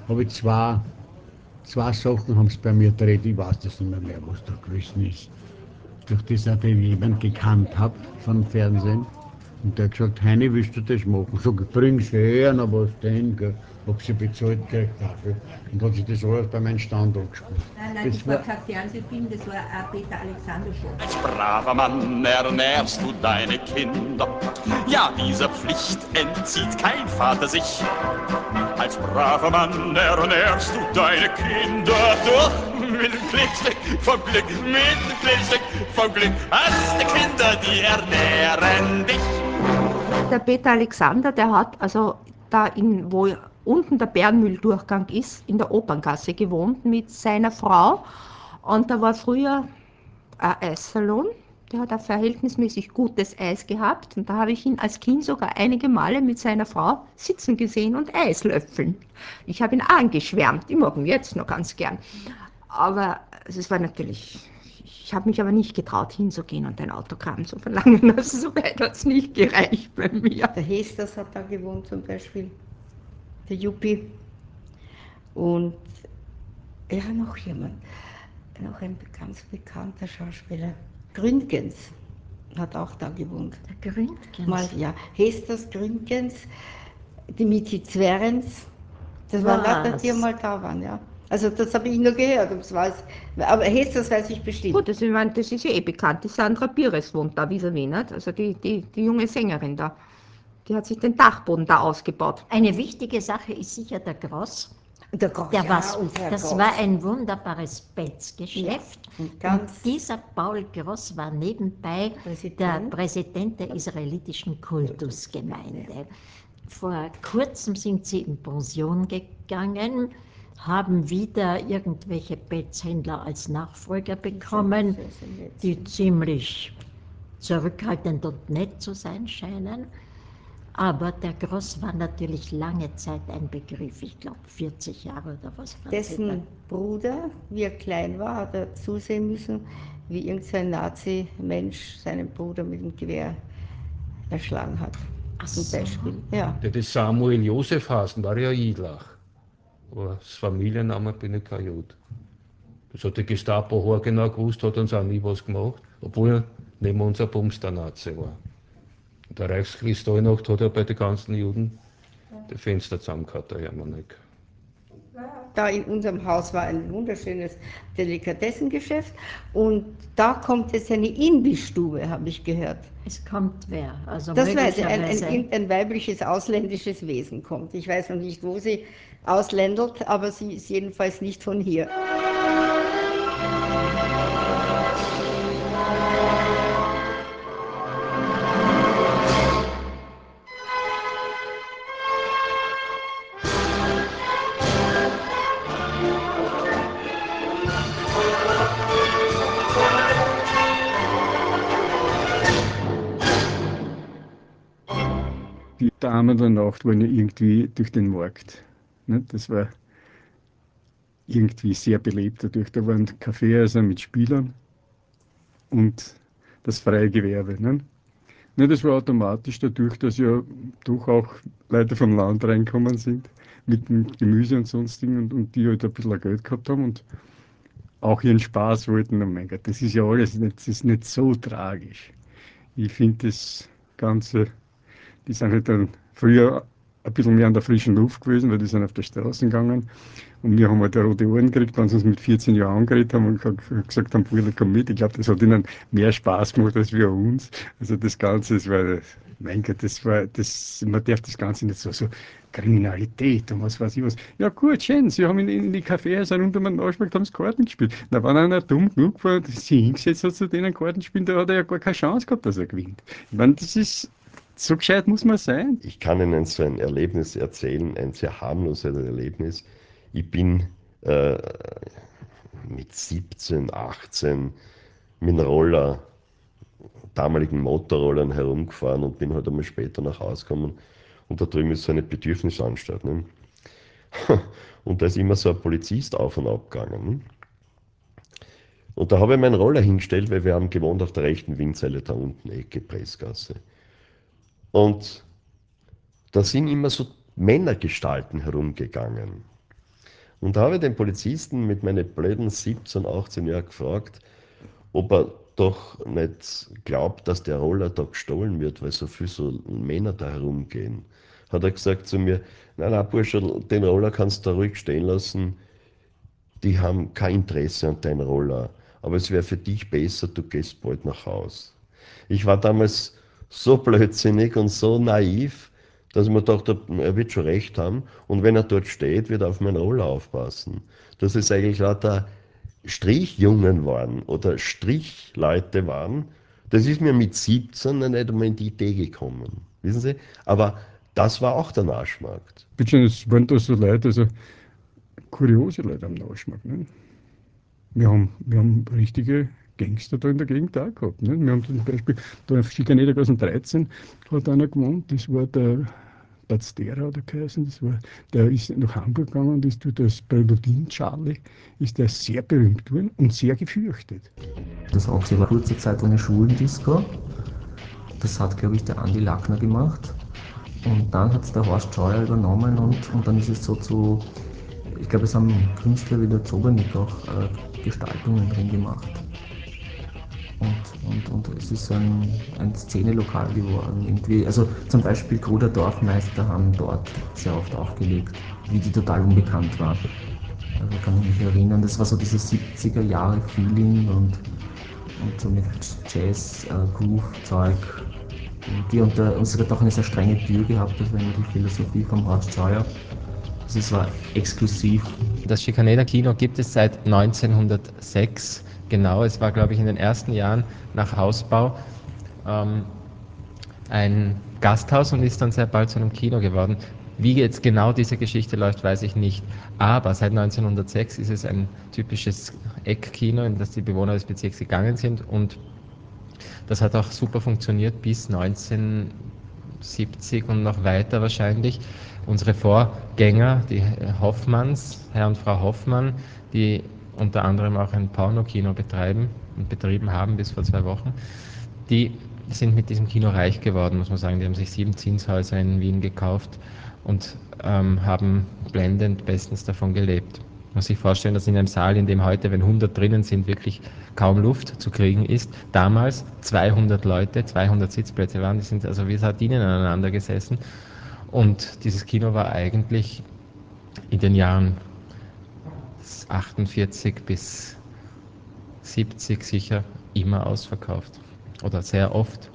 habe ich zwei, zwei Sachen haben es bei mir gedreht, ich weiß das nicht mehr, mehr was da gewesen ist. Durch das auch den jemand gekannt habe vom Fernsehen. Und der hat gesagt, Heini, willst du das machen? Sag ich, bring's her, na was denn, gell? Hab sie bezahlt gekriegt dafür. Und hat sich das alles bei meinem Stand angespielt. Nein, nein, das, das war kein Fernsehfilm, das war ein Peter Alexander Show. Als braver Mann ernährst du deine Kinder. Ja, dieser Pflicht entzieht kein Vater sich. Als braver Mann ernährst du deine Kinder. Doch mit dem Blitzlicht vom Glück, mit dem Blitzlicht vom Glück hast du Kinder, die ernähren dich. Der Peter Alexander, der hat also da in, wo unten der Bärenmühldurchgang ist, in der Operngasse gewohnt mit seiner Frau. Und da war früher ein Eissalon. Der hat ein verhältnismäßig gutes Eis gehabt. Und da habe ich ihn als Kind sogar einige Male mit seiner Frau sitzen gesehen und Eis löffeln. Ich habe ihn angeschwärmt. Ich mag ihn jetzt noch ganz gern. Aber es war natürlich... Ich habe mich aber nicht getraut, hinzugehen und ein Autogramm zu verlangen. Also so weit hat es nicht gereicht bei mir. Der Hesters hat da gewohnt zum Beispiel, der Juppie. Und ja, noch jemand, noch ein ganz bekannter Schauspieler, Gründgens hat auch da gewohnt. Der Gründgens? Mal, ja, Hesters, Gründgens, die Michi Zwerens, das waren lauter, die mal da waren, ja. Also das habe ich nur gehört, und das weiß, aber Hesters weiß ich bestimmt. Gut, das, ich meine, das ist ja eh bekannt. Die Sandra Pires wohnt da vis-à-vis, nicht? Also die, die, die junge Sängerin da. Die hat sich den Dachboden da ausgebaut. Eine wichtige Sache ist sicher der Gross. Der Gross, der ja, was, unser Das Gross. war ein wunderbares Pelzgeschäft. Ja, und und, ganz- dieser Paul Gross war nebenbei der Präsident der israelitischen Kultusgemeinde. Vor kurzem sind sie in Pension gegangen, haben wieder irgendwelche Pelzhändler als Nachfolger bekommen, Sehr, sehr nett. die ziemlich zurückhaltend und nett zu sein scheinen. Aber der Gross war natürlich lange Zeit ein Begriff, ich glaube vierzig Jahre oder was. waren sie da. Dessen Bruder, wie er klein war, hat er zusehen müssen, wie irgendein Nazi-Mensch seinen Bruder mit dem Gewehr erschlagen hat. Zum Beispiel. Ja. Der das Samuel Josef heißen, war ja Idlach. Aber das Familienname bin ich kein Jud. Das hat die Gestapo haargenau gewusst, hat uns auch nie was gemacht, obwohl er neben uns ein Bums der Nazi war. Und der Reichskristallnacht hat er bei den ganzen Juden die Fenster zusammengehauen, der Hermannek. Da in unserem Haus war ein wunderschönes Delikatessengeschäft und da kommt jetzt eine Imbissstube, habe ich gehört. Es kommt wer? Also Das weiß ich, ein, ein, möglicherweise- irgendein weibliches ausländisches Wesen kommt. Ich weiß noch nicht, wo sie ausländert, aber sie ist jedenfalls nicht von hier. Die Damen der Nacht waren ja irgendwie durch den Markt. Ne? Das war irgendwie sehr belebt dadurch. Da waren Kaffeehäuser mit Spielern und das freie Gewerbe. Ne? Ne, das war automatisch dadurch, dass ja doch auch Leute vom Land reinkommen sind mit dem Gemüse und sonstigen und, und die halt ein bisschen Geld gehabt haben und auch ihren Spaß wollten. Oh mein Gott, das ist ja alles nicht, das ist nicht so tragisch. Ich finde das Ganze, die sind halt dann früher ein bisschen mehr an der frischen Luft gewesen, weil die sind auf der Straße gegangen. Und wir haben halt rote Ohren gekriegt, wenn sie uns mit vierzehn Jahren angeredet haben und gesagt haben, Bruder, komm mit. Ich glaube, das hat ihnen mehr Spaß gemacht als wir uns. Also das Ganze, das war, mein Gott, das war, das, man darf das Ganze nicht so, so Kriminalität und was weiß ich was. Ja gut, schön, sie haben in, in die Kaffeehäuser rund um den Ausschlag, haben sie Karten gespielt. Da war einer dumm genug, weil sie hingesetzt hat zu denen Karten spielen, da hat er ja gar keine Chance gehabt, dass er gewinnt. Ich meine, das ist, so gescheit muss man sein. Ich kann Ihnen so ein Erlebnis erzählen, ein sehr harmloses Erlebnis. Ich bin äh, mit siebzehn, achtzehn mit einem Roller, damaligen Motorrollern herumgefahren und bin halt einmal später nach Hause gekommen. Und da drüben ist so eine Bedürfnisanstalt. Ne? Und da ist immer so ein Polizist auf und ab gegangen. Ne? Und da habe ich meinen Roller hingestellt, weil wir haben gewohnt auf der rechten Windseite da unten, Ecke Pressgasse. Und da sind immer so Männergestalten herumgegangen. Und da habe ich den Polizisten mit meinen blöden siebzehn, achtzehn Jahren gefragt, ob er doch nicht glaubt, dass der Roller da gestohlen wird, weil so viele so Männer da herumgehen. Hat er gesagt zu mir, nein, nein, Bursche, den Roller kannst du da ruhig stehen lassen, die haben kein Interesse an deinem Roller. Aber es wäre für dich besser, du gehst bald nach Haus. Ich war damals so blödsinnig und so naiv, dass ich mir dachte, er wird schon recht haben. Und wenn er dort steht, wird er auf meinen Roller aufpassen. Dass es eigentlich lauter Strichjungen waren oder Strichleute waren, das ist mir mit siebzehn noch nicht einmal in die Idee gekommen. Wissen Sie? Aber das war auch der Naschmarkt. Bitte, es waren da so Leute, also kuriose Leute am Naschmarkt. Ne? Wir haben, wir haben richtige Gangster da in der Gegend auch gehabt. Ne? Wir haben zum Beispiel, da in Schikanedergassen dreizehn hat einer gewohnt, das war der Baztera oder geheißen, das war, der ist nach Hamburg gegangen und ist dort als Präludin Charlie, ist der sehr berühmt geworden und sehr gefürchtet. Das war auch sehr kurze Zeit eine Schulendisco. Das hat, glaube ich, der Andi Lackner gemacht. Und dann hat es der Horst Scheuer übernommen und, und dann ist es so zu, ich glaube, es haben Künstler wie der Zobernik auch äh, Gestaltungen drin gemacht. Und, und, und es ist ein, ein Szenelokal geworden. Irgendwie. Also zum Beispiel Gruder Dorfmeister haben dort sehr oft aufgelegt, wie die total unbekannt war. Also kann ich mich erinnern, das war so dieses siebziger Jahre Feeling und, und so mit Jazz, äh, Groove-Zeug. Und, und, äh, und es hat auch eine sehr strenge Tür gehabt, das war immer die Philosophie vom Horst Scheuer. Also es war exklusiv. Das Schikaneder Kino gibt es seit neunzehnhundertsechs. Genau, es war, glaube ich, in den ersten Jahren nach Hausbau ähm, ein Gasthaus und ist dann sehr bald zu einem Kino geworden. Wie jetzt genau diese Geschichte läuft, weiß ich nicht. Aber seit neunzehnhundertsechs ist es ein typisches Eckkino, in das die Bewohner des Bezirks gegangen sind. Und das hat auch super funktioniert bis neunzehnhundertsiebzig und noch weiter wahrscheinlich. Unsere Vorgänger, die Hoffmanns, Herr und Frau Hoffmann, die unter anderem auch ein Pornokino betreiben und betrieben haben bis vor zwei Wochen, die sind mit diesem Kino reich geworden, muss man sagen. Die haben sich sieben Zinshäuser in Wien gekauft und ähm, haben blendend bestens davon gelebt. Man muss sich vorstellen, dass in einem Saal, in dem heute, wenn hundert drinnen sind, wirklich kaum Luft zu kriegen ist, damals zweihundert Leute, zweihundert Sitzplätze waren, die sind also wie Sardinen aneinander gesessen. Und dieses Kino war eigentlich in den Jahren achtundvierzig bis siebzig sicher immer ausverkauft oder sehr oft.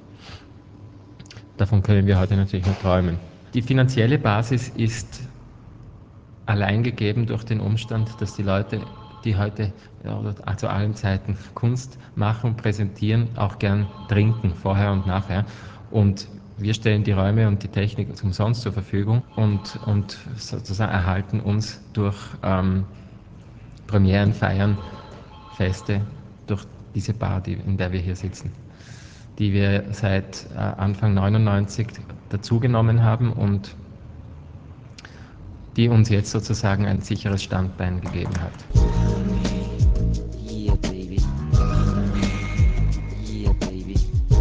Davon können wir heute natürlich nur träumen. Die finanzielle Basis ist allein gegeben durch den Umstand, dass die Leute, die heute ja, zu allen Zeiten Kunst machen, präsentieren, auch gern trinken, vorher und nachher. Und wir stellen die Räume und die Technik umsonst zur Verfügung und, und sozusagen erhalten uns durch ähm, Premieren, Feiern, Feste, durch diese Bar, die, in der wir hier sitzen, die wir seit äh, Anfang neunundneunzig dazugenommen haben und die uns jetzt sozusagen ein sicheres Standbein gegeben hat. Yeah, baby. Yeah, baby.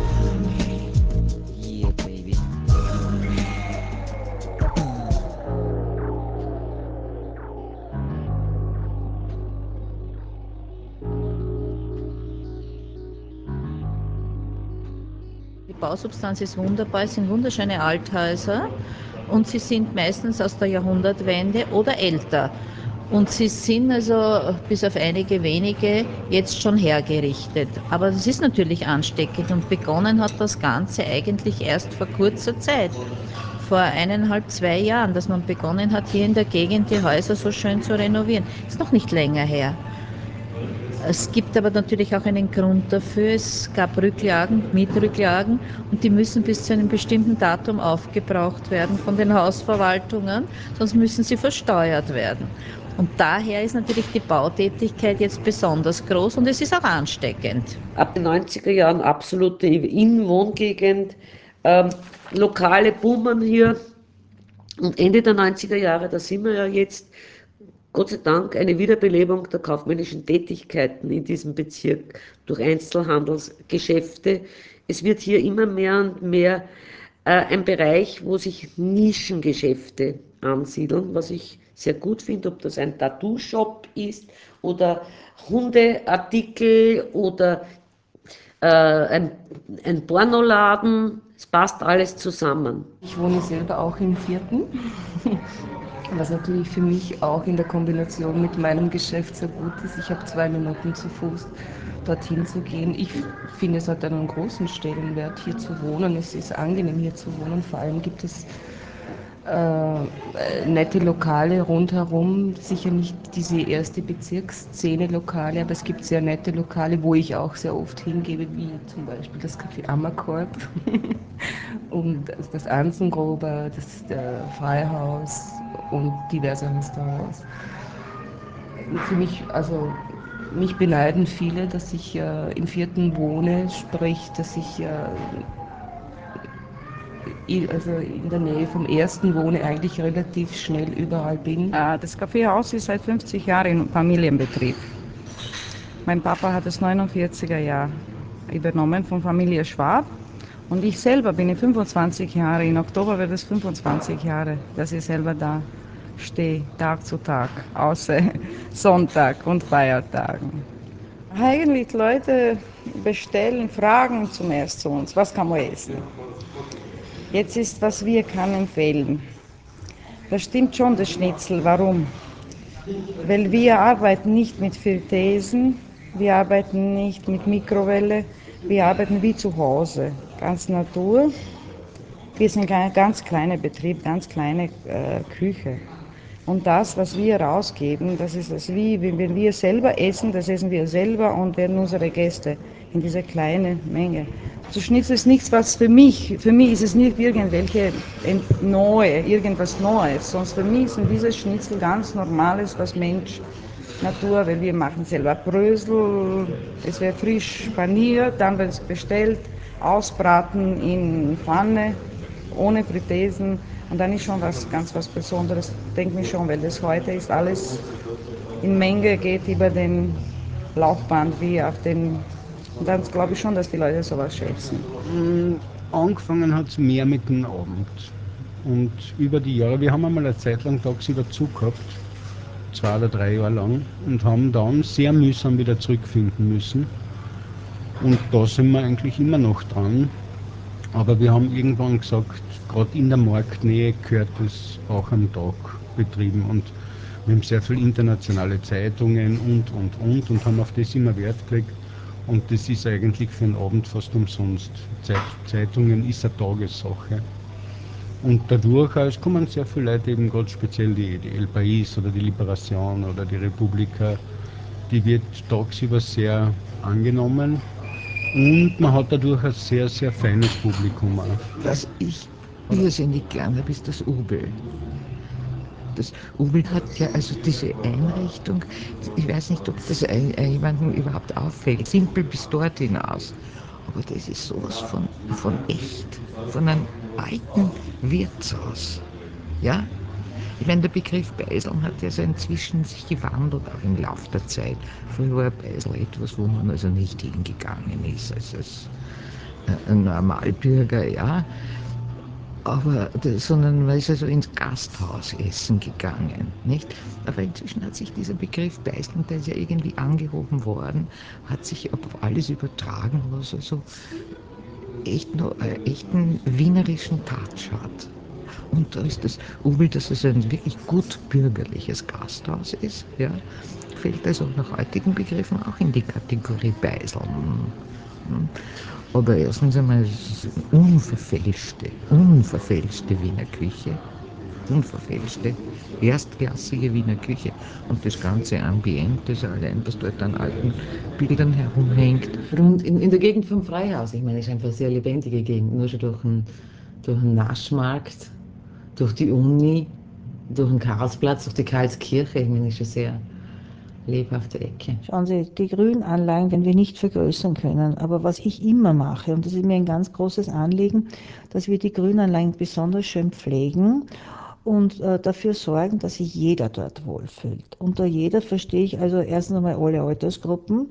Yeah, baby. Die Bausubstanz ist wunderbar, es sind wunderschöne Althäuser und sie sind meistens aus der Jahrhundertwende oder älter. Und sie sind also bis auf einige wenige jetzt schon hergerichtet. Aber das ist natürlich ansteckend und begonnen hat das Ganze eigentlich erst vor kurzer Zeit. Vor eineinhalb, zwei Jahren, dass man begonnen hat, hier in der Gegend die Häuser so schön zu renovieren. Ist noch nicht länger her. Es gibt aber natürlich auch einen Grund dafür. Es gab Rücklagen, Mietrücklagen und die müssen bis zu einem bestimmten Datum aufgebraucht werden von den Hausverwaltungen, sonst müssen sie versteuert werden. Und daher ist natürlich die Bautätigkeit jetzt besonders groß und es ist auch ansteckend. Ab den neunziger Jahren absolute Innenwohngegend, ähm, Lokale boomen hier und Ende der neunziger Jahre, da sind wir ja jetzt, Gott sei Dank eine Wiederbelebung der kaufmännischen Tätigkeiten in diesem Bezirk durch Einzelhandelsgeschäfte. Es wird hier immer mehr und mehr äh, ein Bereich, wo sich Nischengeschäfte ansiedeln, was ich sehr gut finde, ob das ein Tattoo-Shop ist oder Hundeartikel oder äh, ein, ein Pornoladen. Es passt alles zusammen. Ich wohne selber auch im Vierten, was natürlich für mich auch in der Kombination mit meinem Geschäft sehr gut ist. Ich habe zwei Minuten zu Fuß dorthin zu gehen. Ich finde, es hat einen großen Stellenwert, hier zu wohnen. Es ist angenehm, hier zu wohnen. Vor allem gibt es äh, nette Lokale rundherum. Sicher nicht diese erste Bezirksszene-Lokale, aber es gibt sehr nette Lokale, wo ich auch sehr oft hingebe, wie zum Beispiel das Café Ammerkorb und das Anzengruber, das äh, Freihaus und diverse Restaurants. Für mich, also mich beneiden viele, dass ich äh, im Vierten wohne, sprich, dass ich äh, also in der Nähe vom Ersten wohne, eigentlich relativ schnell überall bin. Das Kaffeehaus ist seit fünfzig Jahren in Familienbetrieb. Mein Papa hat es neunundvierziger Jahr übernommen von Familie Schwab und ich selber bin in fünfundzwanzig Jahren, im Oktober wird es fünfundzwanzig Jahre, dass ich selber da stehe, Tag zu Tag, außer Sonntag und Feiertagen. Eigentlich Leute bestellen, fragen zuerst zu uns, was kann man essen? Jetzt ist, was wir kann empfehlen. Das stimmt schon, das Schnitzel. Warum? Weil wir arbeiten nicht mit Filtesen, wir arbeiten nicht mit Mikrowelle, wir arbeiten wie zu Hause, ganz Natur. Wir sind ein ganz kleiner Betrieb, ganz kleine äh, Küche. Und das, was wir rausgeben, das ist das wie, wenn wir selber essen, das essen wir selber und werden unsere Gäste in dieser kleinen Menge. So Schnitzel ist nichts, was für mich, für mich ist es nicht irgendwelche neue, irgendwas Neues, sonst für mich sind diese Schnitzel ganz normales, was Mensch, Natur, weil wir machen selber Brösel, es wird frisch paniert, dann wird es bestellt, ausbraten in Pfanne, ohne Fritesen und dann ist schon was ganz was Besonderes, denke ich schon, weil das heute ist alles in Menge, geht über den Laufband wie auf den. Und dann glaube ich schon, dass die Leute sowas schätzen. Angefangen hat es mehr mit dem Abend. Und über die Jahre, wir haben einmal eine Zeit lang tagsüber zu gehabt, zwei oder drei Jahre lang, und haben dann sehr mühsam wieder zurückfinden müssen. Und da sind wir eigentlich immer noch dran. Aber wir haben irgendwann gesagt, gerade in der Marktnähe gehört das auch am Tag betrieben. Und wir haben sehr viele internationale Zeitungen und, und, und und haben auf das immer Wert gelegt. Und das ist eigentlich für den Abend fast umsonst. Zeit, Zeitungen ist eine Tagessache. Und dadurch es kommen sehr viele Leute, eben gerade speziell die, die El País oder die Liberation oder die Republika, die wird tagsüber sehr angenommen. Und man hat dadurch ein sehr, sehr feines Publikum auch. Was ich irrsinnig gern habe, ist das Ubel. Das Ubel hat ja also diese Einrichtung, ich weiß nicht, ob das jemandem überhaupt auffällt, simpel bis dort hinaus. Aber das ist sowas von, von echt, von einem alten Wirtshaus. Ja? Ich meine, der Begriff Beiseln hat ja so inzwischen sich gewandelt, auch im Laufe der Zeit. Früher war Beisel etwas, wo man also nicht hingegangen ist, als, als ein Normalbürger, ja. Aber, sondern man ist also ins Gasthaus essen gegangen, nicht? Aber inzwischen hat sich dieser Begriff Beiseln, der ist ja irgendwie angehoben worden, hat sich auf alles übertragen, was also echt noch einen echten wienerischen Touch hat. Und da ist das Ubel, dass es ein wirklich gut bürgerliches Gasthaus ist, ja, fällt also nach heutigen Begriffen auch in die Kategorie Beiseln. Aber erstens einmal ist es eine unverfälschte, unverfälschte Wiener Küche, unverfälschte, erstklassige Wiener Küche und das ganze Ambiente, das allein, was dort an alten Bildern herumhängt. Und in, in der Gegend vom Freihaus, ich meine, es ist einfach eine sehr lebendige Gegend, nur schon durch einen, durch einen Naschmarkt, durch die Uni, durch den Karlsplatz, durch die Karlskirche, ich meine, es ist eine sehr lebhafte Ecke. Schauen Sie, die Grünanlagen werden wir nicht vergrößern können. Aber was ich immer mache, und das ist mir ein ganz großes Anliegen, dass wir die Grünanlagen besonders schön pflegen und äh, dafür sorgen, dass sich jeder dort wohlfühlt. Unter jeder verstehe ich also erstens einmal alle Altersgruppen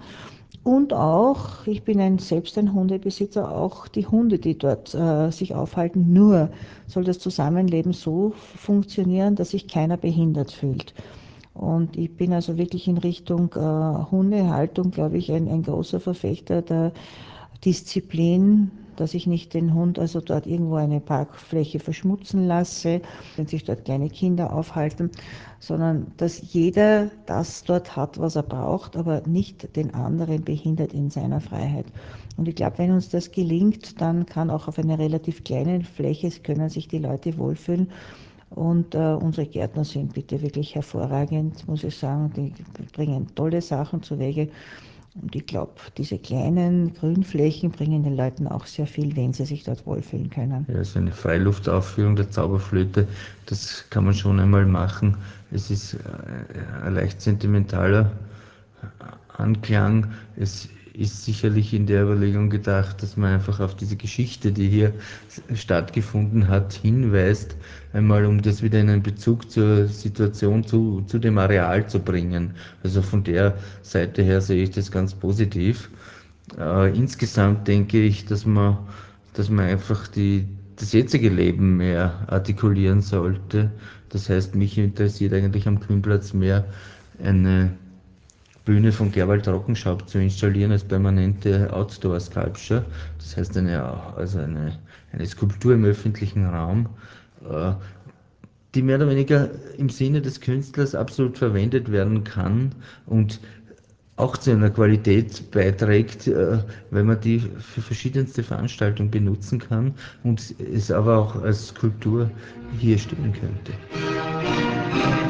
Und auch, ich bin ein, selbst ein Hundebesitzer, auch die Hunde, die dort äh, sich aufhalten, nur soll das Zusammenleben so funktionieren, dass sich keiner behindert fühlt. Und ich bin also wirklich in Richtung äh, Hundehaltung, glaube ich, ein, ein großer Verfechter der Disziplin, dass ich nicht den Hund also dort irgendwo eine Parkfläche verschmutzen lasse, wenn sich dort kleine Kinder aufhalten, sondern dass jeder das dort hat, was er braucht, aber nicht den anderen behindert in seiner Freiheit. Und ich glaube, wenn uns das gelingt, dann kann auch auf einer relativ kleinen Fläche, können sich die Leute wohlfühlen. Und äh, unsere Gärtner sind bitte wirklich hervorragend, muss ich sagen. Die bringen tolle Sachen zu Wege. Und ich glaube, diese kleinen Grünflächen bringen den Leuten auch sehr viel, wenn sie sich dort wohlfühlen können. Ja, so eine Freiluftaufführung der Zauberflöte, das kann man schon einmal machen. Es ist äh, ein leicht sentimentaler Anklang. Es ist sicherlich in der Überlegung gedacht, dass man einfach auf diese Geschichte, die hier stattgefunden hat, hinweist, einmal um das wieder in einen Bezug zur Situation, zu, zu dem Areal zu bringen. Also von der Seite her sehe ich das ganz positiv. Äh, insgesamt denke ich, dass man, dass man einfach die, das jetzige Leben mehr artikulieren sollte. Das heißt, mich interessiert eigentlich am Kühnplatz mehr eine Bühne von Gerwald Rockenschaub zu installieren als permanente Outdoor Sculpture. Das heißt eine, also eine, eine Skulptur im öffentlichen Raum, äh, die mehr oder weniger im Sinne des Künstlers absolut verwendet werden kann und auch zu einer Qualität beiträgt, äh, weil man die für verschiedenste Veranstaltungen benutzen kann und es aber auch als Skulptur hier stehen könnte.